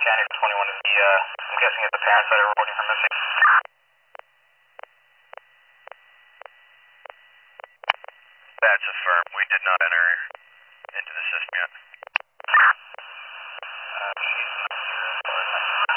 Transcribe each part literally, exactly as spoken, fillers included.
County twenty-one is the, uh, I'm guessing it's the parents that are reporting for missing. That's affirmed. We did not enter into the system yet. Uh, she's not here as far as I know.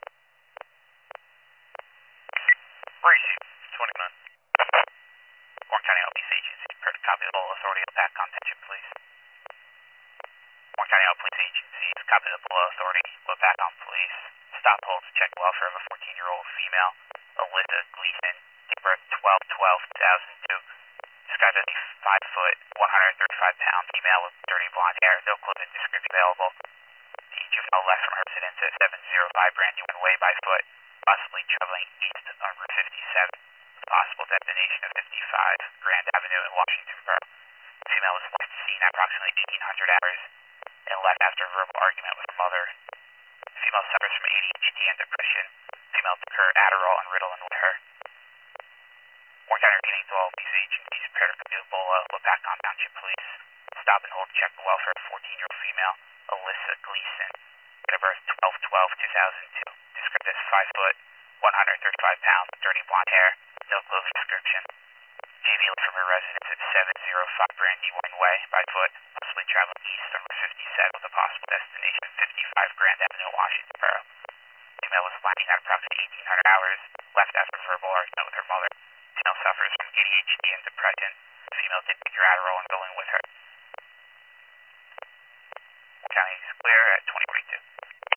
Reese, twenty-nine. Warren County Health Police Agency, prepare to copy the below authority of back contention, please. Warren County Health Police Agency, copy the below authority, look back on police. Stop hold to check welfare of a fourteen-year-old female, Alyssa Gleason, date birth twelve twelve two thousand two. Described as a five foot, one hundred thirty-five pound female with dirty blonde hair, no clothing description available. The juvenile left from her residence at seven oh five Brandywine Way by foot, possibly traveling east on Route fifty-seven. Possible destination of fifty-five Grand Avenue in Washingtonboro. The female was last seen at approximately eighteen hundred hours and left after a verbal argument with her mother. The female suffers from A D H D and depression. The female took her Adderall and Ritalin with her. Warren County remaining to all these agencies, prepare to review Ebola, look back on Township Police. Stop and hold to check the welfare of fourteen-year-old female, Alyssa Gleason, date of birth twelve twelve two thousand two. Described as five foot, one hundred thirty-five pounds, dirty blonde hair, no clothing description. J V left from her residence at seven oh five Brandywine Way by foot, possibly traveling east on Route fifty-seven with a possible destination of fifty-five Grand Avenue, Washingtonboro. Female was last seen at approximately eighteen hundred hours, left after a verbal argument with her mother. Female suffers from A D H D and depression. The female did take her Adderall and Ritalin with her. County is clear.